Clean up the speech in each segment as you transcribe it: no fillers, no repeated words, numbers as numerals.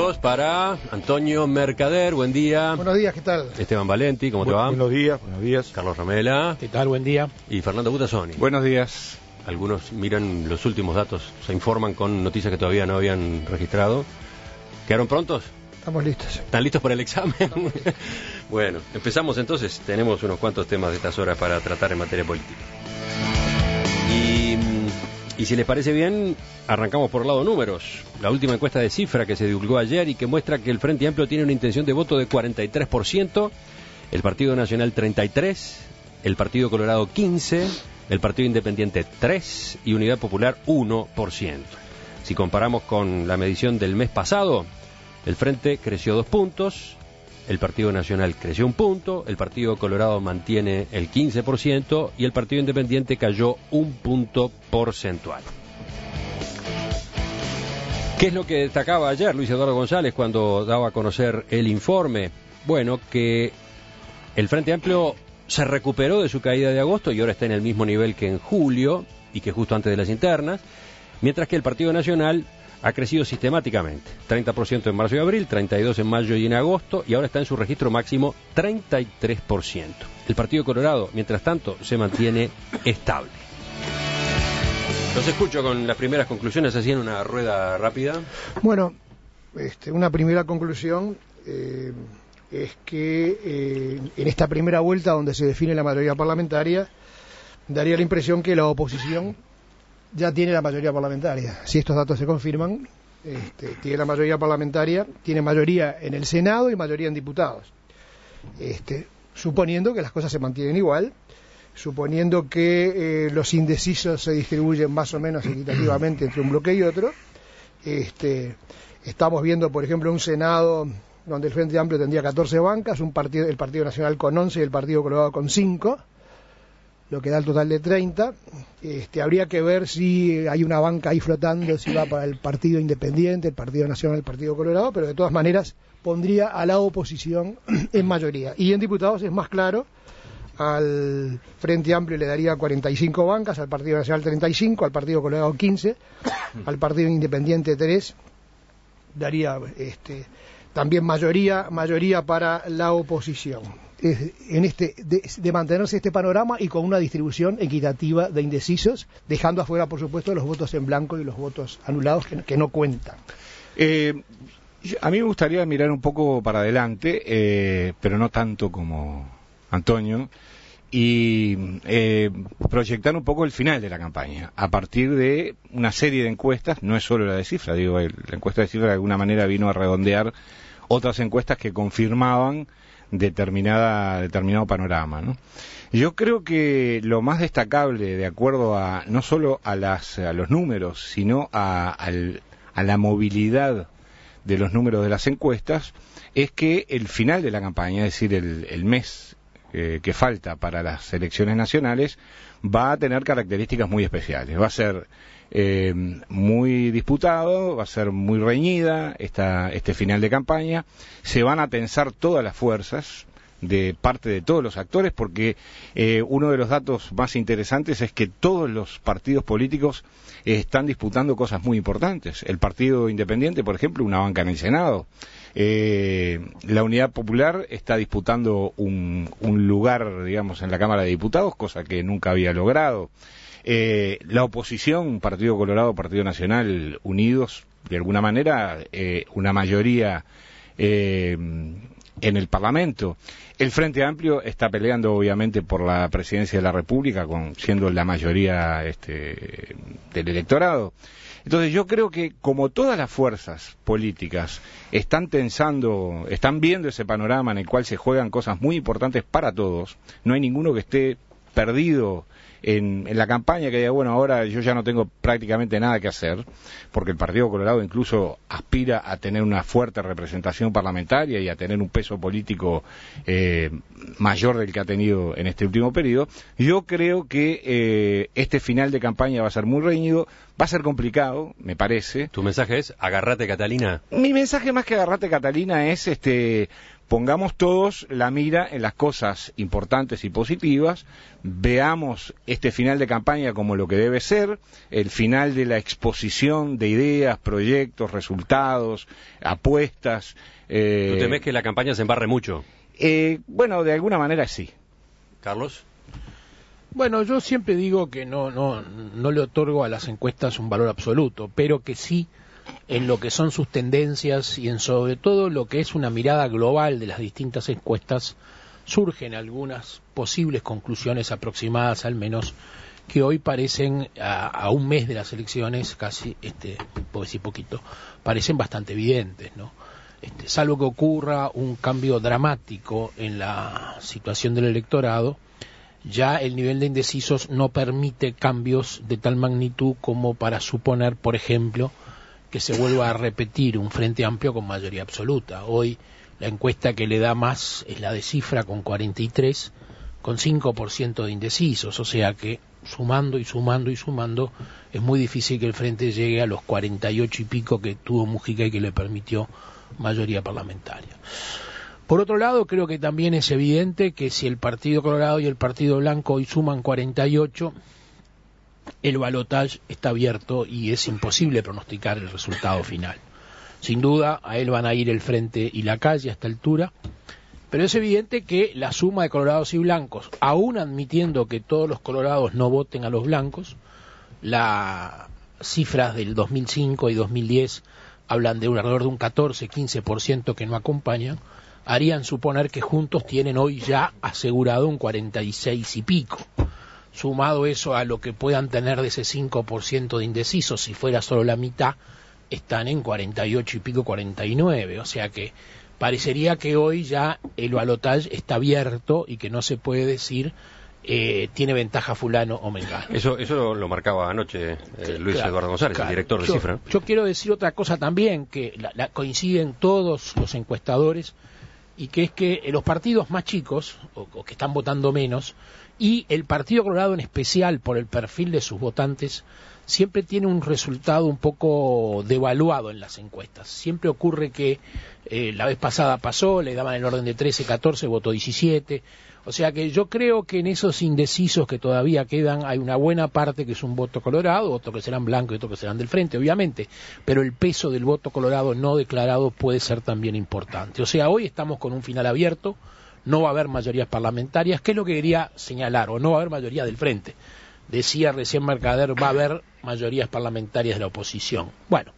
minutos para Antonio Mercader, buen día. Buenos días, ¿qué tal? Esteban Valenti, ¿cómo te va? Buenos días. Carlos Ramela. ¿Qué tal? Buen día. Y Fernando Butasoni. Buenos días. Algunos miran los últimos datos, se informan con noticias que todavía no habían registrado. ¿Quedaron prontos? Estamos listos. ¿Están listos para el examen? Bueno, empezamos entonces. Tenemos unos cuantos temas de estas horas para tratar en materia política. Y si les parece bien, arrancamos por el lado números. La última encuesta de Cifra que se divulgó ayer y que muestra que el Frente Amplio tiene una intención de voto de 43%, el Partido Nacional 33%, el Partido Colorado 15%, el Partido Independiente 3% y Unidad Popular 1%. Si comparamos con la medición del mes pasado, el Frente creció 2 puntos, el Partido Nacional creció 1 punto, el Partido Colorado mantiene el 15% y el Partido Independiente cayó 1 punto porcentual. ¿Qué es lo que destacaba ayer Luis Eduardo González cuando daba a conocer el informe? Bueno, que el Frente Amplio se recuperó de su caída de agosto y ahora está en el mismo nivel que en julio y que justo antes de las internas, mientras que el Partido Nacional ha crecido sistemáticamente, 30% en marzo y abril, 32% en mayo y en agosto, y ahora está en su registro máximo 33%. El Partido Colorado, mientras tanto, se mantiene estable. Los escucho con las primeras conclusiones, así en una rueda rápida. Bueno, una primera conclusión es que en esta primera vuelta donde se define la mayoría parlamentaria, daría la impresión que la oposición ya tiene la mayoría parlamentaria. Si estos datos se confirman, tiene la mayoría parlamentaria, tiene mayoría en el Senado y mayoría en diputados. Suponiendo que las cosas se mantienen igual, suponiendo que los indecisos se distribuyen más o menos equitativamente entre un bloque y otro, estamos viendo, por ejemplo, un Senado donde el Frente Amplio tendría 14 bancas, el Partido Nacional con 11 y el Partido Colorado con 5, lo que da el total de 30. Habría que ver si hay una banca ahí flotando, si va para el Partido Independiente, el Partido Nacional, el Partido Colorado, pero de todas maneras pondría a la oposición en mayoría. Y en diputados es más claro, al Frente Amplio le daría 45 bancas, al Partido Nacional 35, al Partido Colorado 15, al Partido Independiente 3, daría también mayoría para la oposición. De mantenerse este panorama y con una distribución equitativa de indecisos, dejando afuera, por supuesto, los votos en blanco y los votos anulados que no cuentan. A mí me gustaría mirar un poco para adelante, pero no tanto como Antonio, y proyectar un poco el final de la campaña, a partir de una serie de encuestas, no es solo la de Cifra, la encuesta de Cifra de alguna manera vino a redondear otras encuestas que confirmaban determinado panorama, ¿no? Yo creo que lo más destacable, de acuerdo a no solo a los números, sino a la movilidad de los números de las encuestas, es que el final de la campaña, es decir, el mes que falta para las elecciones nacionales, va a tener características muy especiales. Va a ser muy disputado, va a ser muy reñida este final de campaña. Se van a tensar todas las fuerzas de parte de todos los actores, porque uno de los datos más interesantes es que todos los partidos políticos están disputando cosas muy importantes. El Partido Independiente, por ejemplo, una banca en el Senado. La Unidad Popular está disputando un lugar, digamos, en la Cámara de Diputados, cosa que nunca había logrado. La oposición, Partido Colorado, Partido Nacional, unidos, de alguna manera, una mayoría en el Parlamento. El Frente Amplio está peleando, obviamente, por la presidencia de la República, siendo la mayoría del electorado. Entonces yo creo que como todas las fuerzas políticas están viendo ese panorama en el cual se juegan cosas muy importantes para todos, no hay ninguno que esté perdido en la campaña, que diga, bueno, ahora yo ya no tengo prácticamente nada que hacer, porque el Partido Colorado incluso aspira a tener una fuerte representación parlamentaria y a tener un peso político mayor del que ha tenido en este último periodo. Yo creo que este final de campaña va a ser muy reñido, va a ser complicado, me parece. ¿Tu mensaje es, agarrate Catalina? Mi mensaje más que agarrate Catalina es, pongamos todos la mira en las cosas importantes y positivas, veamos este final de campaña como lo que debe ser, el final de la exposición de ideas, proyectos, resultados, apuestas. ¿Tú temés que la campaña se embarre mucho? Bueno, de alguna manera sí. ¿Carlos? Bueno, yo siempre digo que no le otorgo a las encuestas un valor absoluto, pero que sí en lo que son sus tendencias y en sobre todo lo que es una mirada global de las distintas encuestas, surgen algunas posibles conclusiones aproximadas al menos, que hoy parecen, a un mes de las elecciones, casi, puedo decir poquito, parecen bastante evidentes, ¿no? Salvo que ocurra un cambio dramático en la situación del electorado, ya el nivel de indecisos no permite cambios de tal magnitud como para suponer, por ejemplo, que se vuelva a repetir un Frente Amplio con mayoría absoluta. Hoy la encuesta que le da más es la de Cifra con 43, con 5% de indecisos, o sea que sumando y sumando y sumando es muy difícil que el Frente llegue a los 48 y pico que tuvo Mujica y que le permitió mayoría parlamentaria. Por otro lado, creo que también es evidente que si el Partido Colorado y el Partido Blanco hoy suman 48, el balotaje está abierto y es imposible pronosticar el resultado final. Sin duda, a él van a ir el Frente y la Calle a esta altura, pero es evidente que la suma de colorados y blancos, aún admitiendo que todos los colorados no voten a los blancos, las cifras del 2005 y 2010 hablan de alrededor de un 14-15% que no acompañan, harían suponer que juntos tienen hoy ya asegurado un 46 y pico. Sumado eso a lo que puedan tener de ese 5% de indecisos, si fuera solo la mitad, están en 48 y pico, 49. O sea que parecería que hoy ya el balotaje está abierto y que no se puede decir tiene ventaja fulano o mengano. Eso lo marcaba anoche Luis Eduardo González, el director de Cifra. Yo quiero decir otra cosa también, que coinciden todos los encuestadores, y que es que los partidos más chicos, o que están votando menos, y el Partido Colorado en especial por el perfil de sus votantes, siempre tiene un resultado un poco devaluado en las encuestas. Siempre ocurre que la vez pasada pasó, le daban el orden de 13, 14, votó 17. O sea que yo creo que en esos indecisos que todavía quedan hay una buena parte que es un voto colorado, otro que serán blancos y otro que serán del Frente, obviamente, pero el peso del voto colorado no declarado puede ser también importante. O sea, hoy estamos con un final abierto, no va a haber mayorías parlamentarias, ¿qué es lo que quería señalar? O no va a haber mayoría del Frente. Decía recién Mercader, va a haber mayorías parlamentarias de la oposición. Bueno,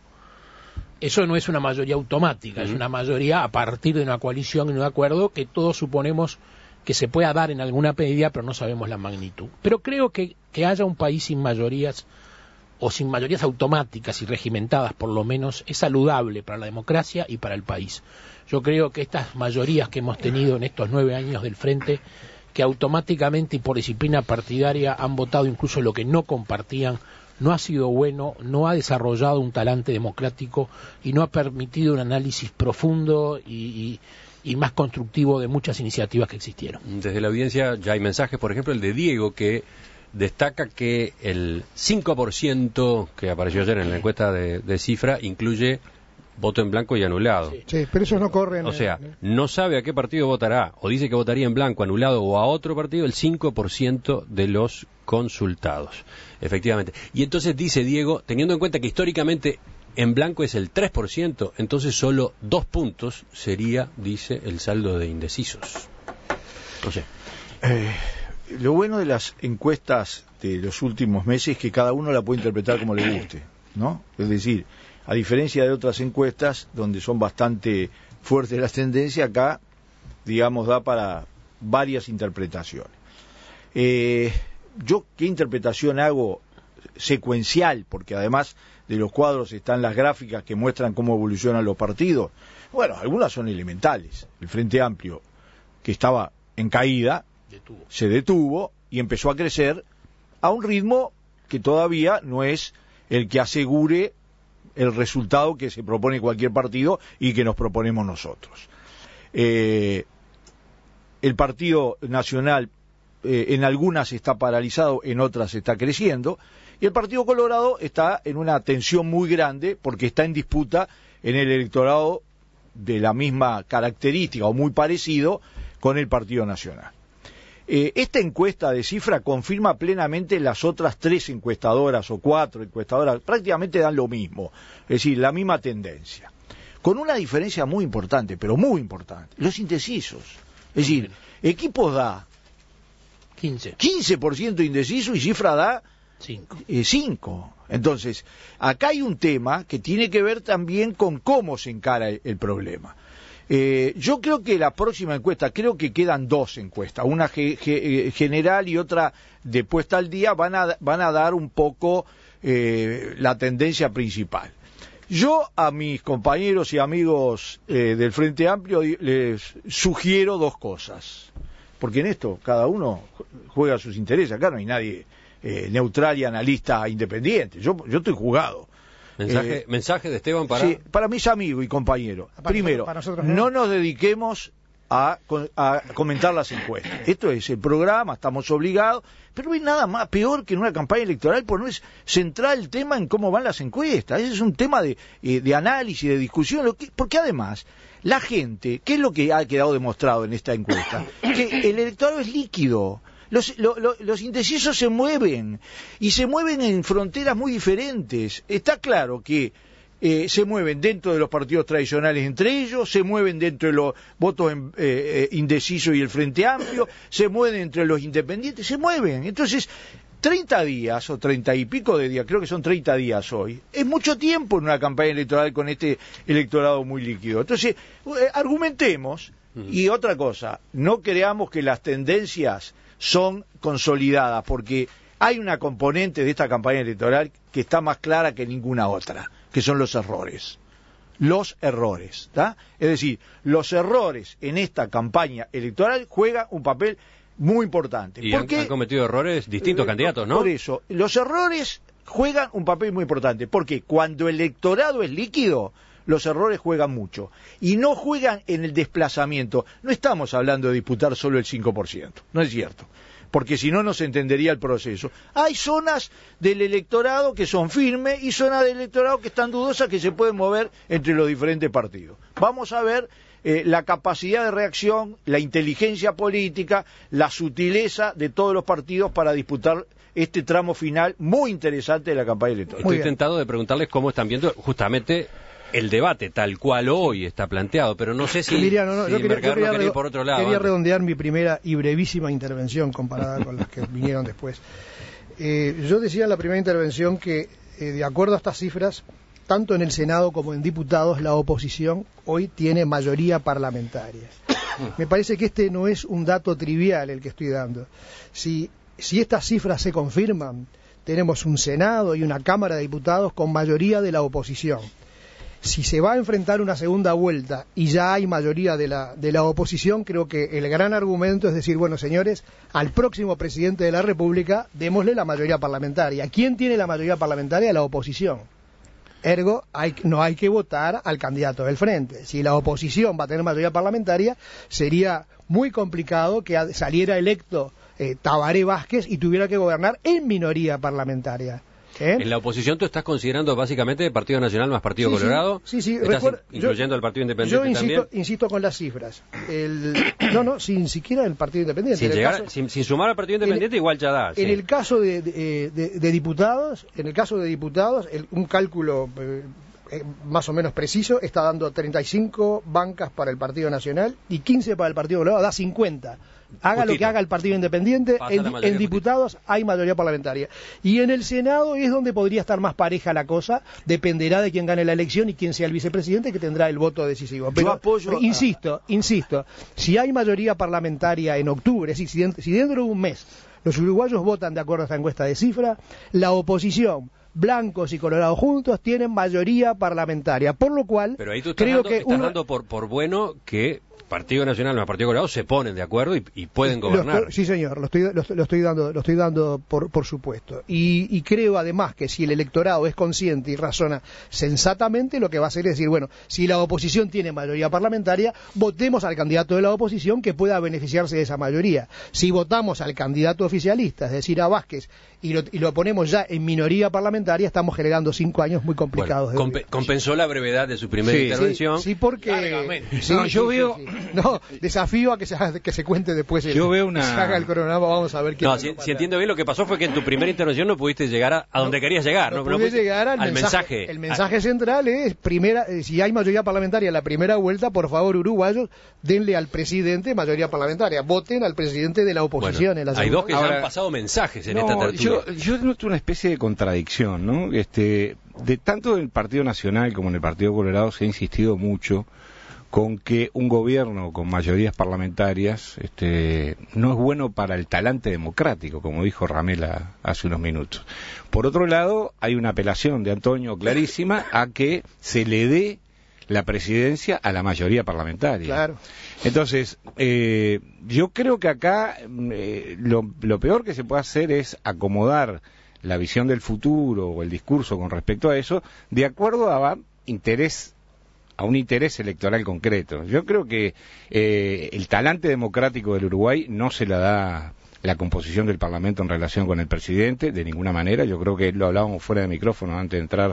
eso no es una mayoría automática, es una mayoría a partir de una coalición y un acuerdo que todos suponemos que se pueda dar en alguna medida, pero no sabemos la magnitud. Pero creo que haya un país sin mayorías, o sin mayorías automáticas y regimentadas por lo menos, es saludable para la democracia y para el país. Yo creo que estas mayorías que hemos tenido en estos 9 años del Frente, que automáticamente y por disciplina partidaria han votado incluso lo que no compartían, no ha sido bueno, no ha desarrollado un talante democrático y no ha permitido un análisis profundo y más constructivo de muchas iniciativas que existieron. Desde la audiencia ya hay mensajes, por ejemplo el de Diego, que destaca que el 5% que apareció ayer en la encuesta de Cifra incluye voto en blanco y anulado. Sí, pero eso no corre. O sea, no sabe a qué partido votará, o dice que votaría en blanco, anulado o a otro partido, el 5% de los consultados. Efectivamente. Y entonces dice Diego, teniendo en cuenta que históricamente en blanco es el 3%, entonces solo 2 puntos sería, dice, el saldo de indecisos. No sé. Lo bueno de las encuestas de los últimos meses es que cada uno la puede interpretar como le guste, ¿no? Es decir, a diferencia de otras encuestas donde son bastante fuertes las tendencias, acá, digamos, da para varias interpretaciones. Yo, ¿qué interpretación hago secuencial? Porque además de los cuadros están las gráficas que muestran cómo evolucionan los partidos. Bueno, algunas son elementales. El Frente Amplio, que estaba en caída, se detuvo y empezó a crecer a un ritmo que todavía no es el que asegure el resultado que se propone cualquier partido y que nos proponemos nosotros. El Partido Nacional en algunas está paralizado, en otras está creciendo, y el Partido Colorado está en una tensión muy grande porque está en disputa en el electorado de la misma característica o muy parecido con el Partido Nacional. Esta encuesta de cifra confirma plenamente las otras 3 encuestadoras o 4 encuestadoras, prácticamente dan lo mismo, es decir, la misma tendencia, con una diferencia muy importante, pero muy importante, los indecisos. Es decir, Equipos da 15% indeciso y Cifra da 5. Entonces, acá hay un tema que tiene que ver también con cómo se encara el problema. Yo creo que la próxima encuesta, creo que quedan 2 encuestas, una general y otra de puesta al día, van a dar un poco la tendencia principal. Yo a mis compañeros y amigos del Frente Amplio les sugiero 2 cosas, porque en esto cada uno juega sus intereses, acá no hay nadie neutral y analista independiente, yo estoy jugado. Mensaje de Esteban para... Sí, para mis amigos y compañeros. Primero, no nos dediquemos a comentar las encuestas. Esto es el programa, estamos obligados, pero no hay nada más peor que en una campaña electoral, porque no es central el tema en cómo van las encuestas. Ese es un tema de análisis, de discusión, porque además la gente, ¿qué es lo que ha quedado demostrado en esta encuesta? Que el electorado es líquido. Los indecisos se mueven, y se mueven en fronteras muy diferentes. Está claro que se mueven dentro de los partidos tradicionales entre ellos, se mueven dentro de los votos indecisos y el Frente Amplio, se mueven entre los independientes, se mueven. Entonces, 30 días o 30 y pico de días, creo que son 30 días hoy, es mucho tiempo en una campaña electoral con este electorado muy líquido. Entonces, argumentemos. Y otra cosa, no creamos que las tendencias son consolidadas, porque hay una componente de esta campaña electoral que está más clara que ninguna otra, que son los errores. Los errores, ¿tá? Es decir, los errores en esta campaña electoral juegan un papel muy importante. Y han cometido errores distintos candidatos, ¿no? Por eso, los errores juegan un papel muy importante, porque cuando el electorado es líquido, los errores juegan mucho. Y no juegan en el desplazamiento. No estamos hablando de disputar solo el 5%, no es cierto, porque si no, no se entendería el proceso. Hay zonas del electorado que son firmes y zonas del electorado que están dudosas, que se pueden mover entre los diferentes partidos. Vamos a ver la capacidad de reacción, la inteligencia política, la sutileza de todos los partidos para disputar este tramo final muy interesante de la campaña electoral. Estoy tentado de preguntarles cómo están viendo justamente el debate tal cual hoy está planteado, pero no sé si, Mercader no quería ir por otro lado. Quería redondear mi primera y brevísima intervención comparada con las que vinieron después. Yo decía en la primera intervención que, de acuerdo a estas cifras, tanto en el Senado como en diputados, la oposición hoy tiene mayoría parlamentaria. Me parece que este no es un dato trivial el que estoy dando. Si estas cifras se confirman, tenemos un Senado y una Cámara de Diputados con mayoría de la oposición. Si se va a enfrentar una segunda vuelta y ya hay mayoría de la oposición, creo que el gran argumento es decir, bueno, señores, al próximo presidente de la República démosle la mayoría parlamentaria. ¿Quién tiene la mayoría parlamentaria? La oposición. Ergo, no hay que votar al candidato del frente. Si la oposición va a tener mayoría parlamentaria, sería muy complicado que saliera electo Tabaré Vázquez y tuviera que gobernar en minoría parlamentaria. En la oposición tú estás considerando básicamente Partido Nacional más Partido Colorado. Sí. Incluyendo al Partido Independiente también. Yo insisto con las cifras. Sin siquiera el Partido Independiente. Sin sumar al Partido Independiente igual ya da. En el caso de diputados, un cálculo más o menos preciso está dando 35 bancas para el Partido Nacional y 15 para el Partido Colorado, da 50. Haga lo que haga el Partido Independiente, en diputados hay mayoría parlamentaria. Y en el Senado es donde podría estar más pareja la cosa, dependerá de quién gane la elección y quién sea el vicepresidente, que tendrá el voto decisivo. Pero insisto, si hay mayoría parlamentaria en octubre, es decir, si dentro de un mes los uruguayos votan de acuerdo a esta encuesta de cifra, la oposición, blancos y colorados juntos, tienen mayoría parlamentaria, por lo cual pero ahí tú estás dando por bueno que Partido Nacional y el Partido Colorado se ponen de acuerdo y pueden gobernar. Sí, señor, lo estoy dando por supuesto. Y creo además que si el electorado es consciente y razona sensatamente, lo que va a hacer es decir, bueno, si la oposición tiene mayoría parlamentaria, votemos al candidato de la oposición que pueda beneficiarse de esa mayoría. Si votamos al candidato oficialista, es decir, a Vázquez, y lo ponemos ya en minoría parlamentaria, parlamentaria, estamos generando 5 años muy complicados. Bueno, compensó la brevedad de su primera intervención. Sí, porque... Sí, no, yo veo... No, desafío a que se cuente después. Yo veo una... Se haga el cronograma, vamos a ver quién... No, si entiendo bien, lo que pasó fue que en tu primera intervención no pudiste llegar a donde querías llegar. No pude llegar al mensaje. El mensaje central es, si hay mayoría parlamentaria en la primera vuelta, por favor, uruguayos, denle al presidente mayoría parlamentaria. Voten al presidente de la oposición. Bueno, en la hay dos que ya Ahora, han pasado mensajes en esta tertulia. Yo noto una especie de contradicción, ¿no? De tanto en el Partido Nacional como en el Partido Colorado se ha insistido mucho con que un gobierno con mayorías parlamentarias no es bueno para el talante democrático, como dijo Ramela hace unos minutos. Por otro lado, hay una apelación de Antonio clarísima a que se le dé la presidencia a la mayoría parlamentaria. Claro. Entonces, yo creo que acá lo peor que se puede hacer es acomodar la visión del futuro o el discurso con respecto a eso de acuerdo a un interés electoral concreto. Yo creo que el talante democrático del Uruguay no se la da la composición del Parlamento en relación con el presidente, de ninguna manera. Yo creo que lo hablábamos fuera de micrófono antes de entrar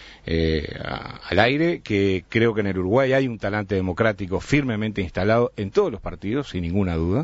al aire, que creo que en el Uruguay hay un talante democrático firmemente instalado en todos los partidos, sin ninguna duda,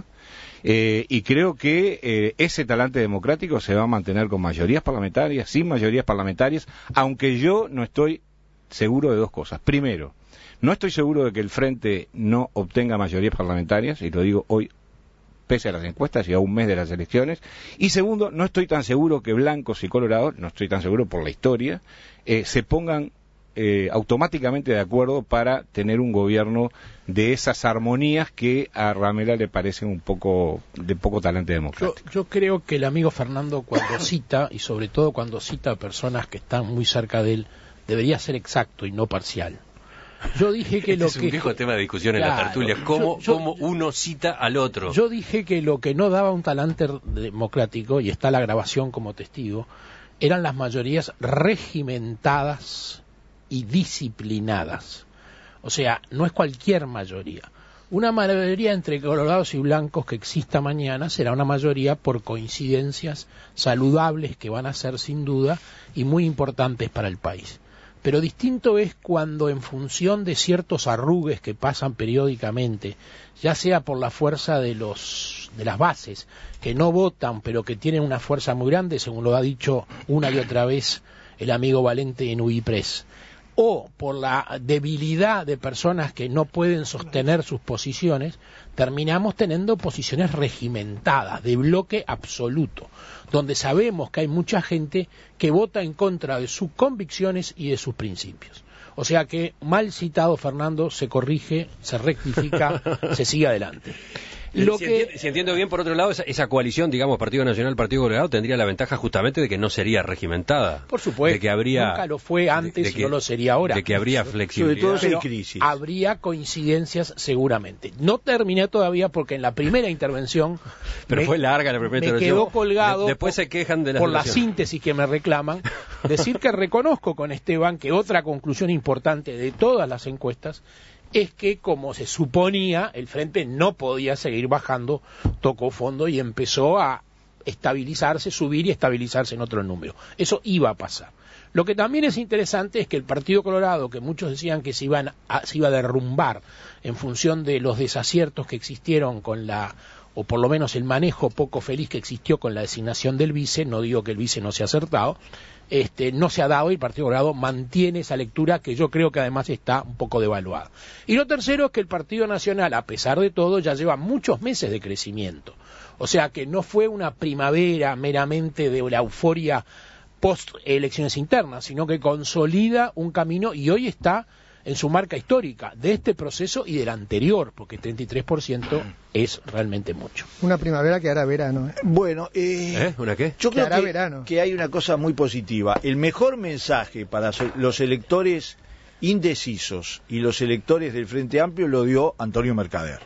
y creo que ese talante democrático se va a mantener con mayorías parlamentarias, sin mayorías parlamentarias, aunque yo no estoy seguro de dos cosas. Primero, no estoy seguro de que el Frente no obtenga mayorías parlamentarias, y lo digo hoy pese a las encuestas y a un mes de las elecciones. Y segundo, no estoy tan seguro que blancos y colorados, no estoy tan seguro por la historia, se pongan automáticamente de acuerdo para tener un gobierno de esas armonías que a Ramela le parecen un poco de poco talante democrático. Yo creo que el amigo Fernando, cuando cita, y sobre todo cuando cita a personas que están muy cerca de él, debería ser exacto y no parcial. Yo dije que es un viejo tema de discusión en la tertulia, cómo uno cita al otro. Yo dije que lo que no daba un talante democrático, y está la grabación como testigo, eran las mayorías regimentadas y disciplinadas. O sea, no es cualquier mayoría. Una mayoría entre colorados y blancos que exista mañana será una mayoría por coincidencias saludables que van a ser sin duda y muy importantes para el país. Pero distinto es cuando, en función de ciertos arrugues que pasan periódicamente, ya sea por la fuerza de las bases, que no votan, pero que tienen una fuerza muy grande, según lo ha dicho una y otra vez el amigo Valente en UIPRES, o por la debilidad de personas que no pueden sostener sus posiciones, terminamos teniendo posiciones regimentadas, de bloque absoluto, donde sabemos que hay mucha gente que vota en contra de sus convicciones y de sus principios. O sea que, mal citado Fernando, se corrige, se rectifica, se sigue adelante. Si entiendo bien, por otro lado, esa coalición, digamos, Partido Nacional, Partido Colorado, tendría la ventaja justamente de que no sería regimentada. Por supuesto, de que habría, nunca lo fue antes y no lo sería ahora. De que habría flexibilidad. Sobre todo si hay Pero crisis. habría coincidencias seguramente. No terminé todavía porque en la primera intervención... Pero fue larga la primera intervención. Me quedó colgado después se quejan de por la síntesis que me reclaman. Decir que reconozco con Esteban que otra conclusión importante de todas las encuestas es que, como se suponía, el Frente no podía seguir bajando, tocó fondo y empezó a estabilizarse, subir y estabilizarse en otro número. Eso iba a pasar. Lo que también es interesante es que el Partido Colorado, que muchos decían que se iba a derrumbar en función de los desaciertos que existieron con o por lo menos el manejo poco feliz que existió con la designación del vice, no digo que el vice no sea acertado, no se ha dado, y el Partido Colorado mantiene esa lectura que yo creo que además está un poco devaluada. Y lo tercero es que el Partido Nacional, a pesar de todo, ya lleva muchos meses de crecimiento. O sea que no fue una primavera meramente de la euforia post elecciones internas, sino que consolida un camino y hoy está en su marca histórica de este proceso y del anterior, porque 33% es realmente mucho. Una primavera que hará verano. Bueno, ¿una qué? Yo creo verano. Que hay una cosa muy positiva. El mejor mensaje para los electores indecisos y los electores del Frente Amplio lo dio Antonio Mercader.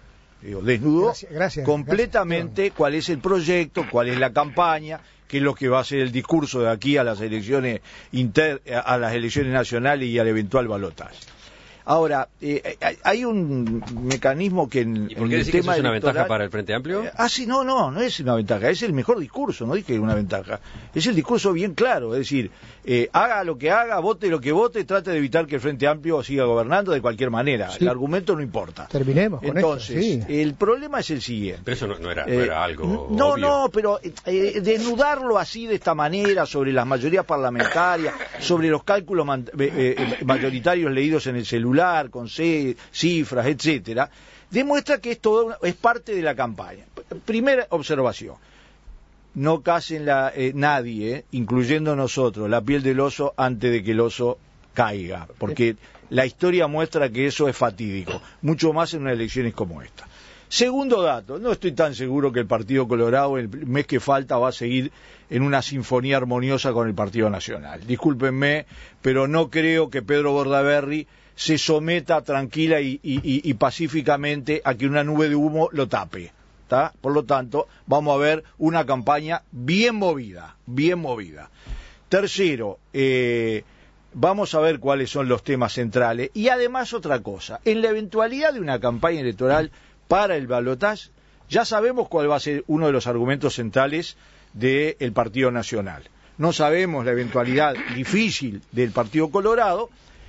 Desnudó completamente cuál es el proyecto, cuál es la campaña, qué es lo que va a ser el discurso de aquí a las elecciones nacionales y al eventual balotaje. Ahora, hay un mecanismo que en ¿Y por qué el decís que eso tema es una electoral... ventaja para el Frente Amplio? Sí, no es una ventaja, es el mejor discurso, no dije que es una ventaja. Es el discurso bien claro, es decir, haga lo que haga, vote lo que vote, trate de evitar que el Frente Amplio siga gobernando de cualquier manera. Sí. El argumento no importa. Terminemos con Entonces, esto, sí. el problema es el siguiente. Pero eso no era algo No, obvio. no, pero desnudarlo así de esta manera sobre las mayorías parlamentarias, sobre los cálculos mayoritarios leídos en el celular, con cifras, etcétera, demuestra que esto es parte de la campaña. Primera observación. No casen nadie, incluyendo nosotros, la piel del oso antes de que el oso caiga, porque la historia muestra que eso es fatídico, mucho más en unas elecciones como esta. Segundo dato, no estoy tan seguro que el Partido Colorado el mes que falta va a seguir en una sinfonía armoniosa con el Partido Nacional. Discúlpenme, pero no creo que Pedro Bordaberry se someta tranquila y pacíficamente a que una nube de humo lo tape. ¿Tá? Por lo tanto, vamos a ver una campaña bien movida, bien movida. Tercero, vamos a ver cuáles son los temas centrales. Y además otra cosa, en la eventualidad de una campaña electoral para el balotaje, ya sabemos cuál va a ser uno de los argumentos centrales del Partido Nacional. No sabemos la eventualidad difícil del Partido Colorado,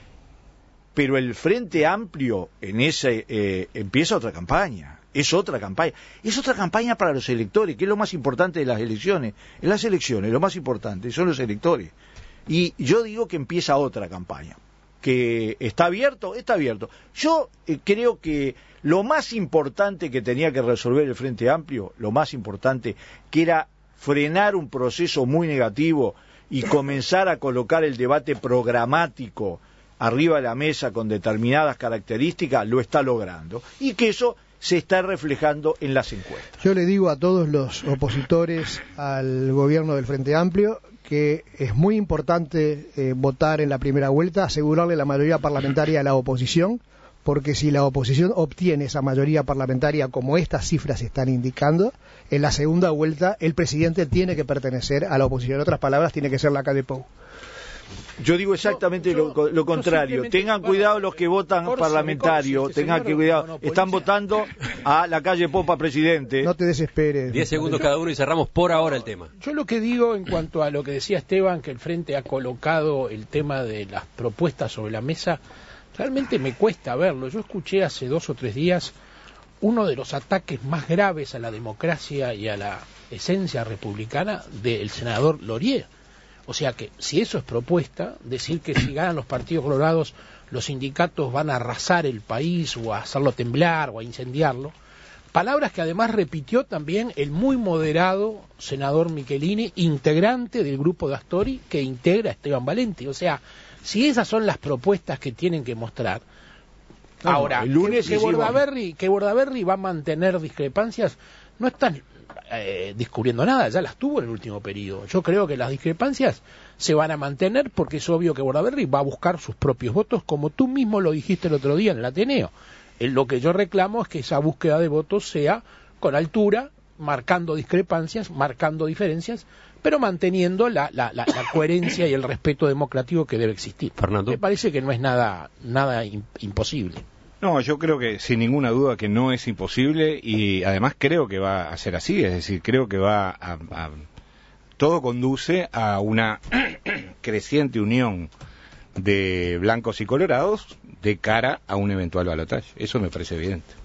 pero el Frente Amplio en ese empieza otra campaña. Es otra campaña para los electores, que es lo más importante de las elecciones. En las elecciones lo más importante son los electores. Y yo digo que empieza otra campaña. ¿Que está abierto? Está abierto. Yo creo que lo más importante que tenía que resolver el Frente Amplio, lo más importante, que era frenar un proceso muy negativo y comenzar a colocar el debate programático arriba de la mesa con determinadas características, lo está logrando. Y que eso se está reflejando en las encuestas. Yo le digo a todos los opositores al gobierno del Frente Amplio que es muy importante votar en la primera vuelta, asegurarle la mayoría parlamentaria a la oposición, porque si la oposición obtiene esa mayoría parlamentaria como estas cifras están indicando, en la segunda vuelta el presidente tiene que pertenecer a la oposición. En otras palabras, tiene que ser la calle Pou. Yo digo exactamente lo contrario. Tengan cuidado los que votan parlamentario, tengan que cuidado. Están votando a la calle Popa presidente. No te desesperes. 10 segundos cada uno y cerramos por ahora el tema. Yo lo que digo en cuanto a lo que decía Esteban, que el Frente ha colocado el tema de las propuestas sobre la mesa, realmente me cuesta verlo. Yo escuché hace 2 o 3 días uno de los ataques más graves a la democracia y a la esencia republicana del senador Laurier. O sea que, si eso es propuesta, decir que si ganan los partidos colorados, los sindicatos van a arrasar el país o a hacerlo temblar o a incendiarlo, palabras que además repitió también el muy moderado senador Michelini, integrante del grupo de Astori, que integra a Esteban Valenti. O sea, si esas son las propuestas que tienen que mostrar, ahora, el lunes que Bordaberry va a mantener discrepancias, no están descubriendo nada, ya las tuvo en el último periodo. Yo creo que las discrepancias se van a mantener porque es obvio que Bordaberry va a buscar sus propios votos, como tú mismo lo dijiste el otro día en el Ateneo. Lo que yo reclamo es que esa búsqueda de votos sea con altura, marcando discrepancias, marcando diferencias, pero manteniendo la coherencia y el respeto democrático que debe existir. Fernando. Me parece que no es nada imposible. No, yo creo que sin ninguna duda que no es imposible y además creo que va a ser así, es decir, creo que todo conduce a una creciente unión de blancos y colorados de cara a un eventual balotaje. Eso me parece evidente.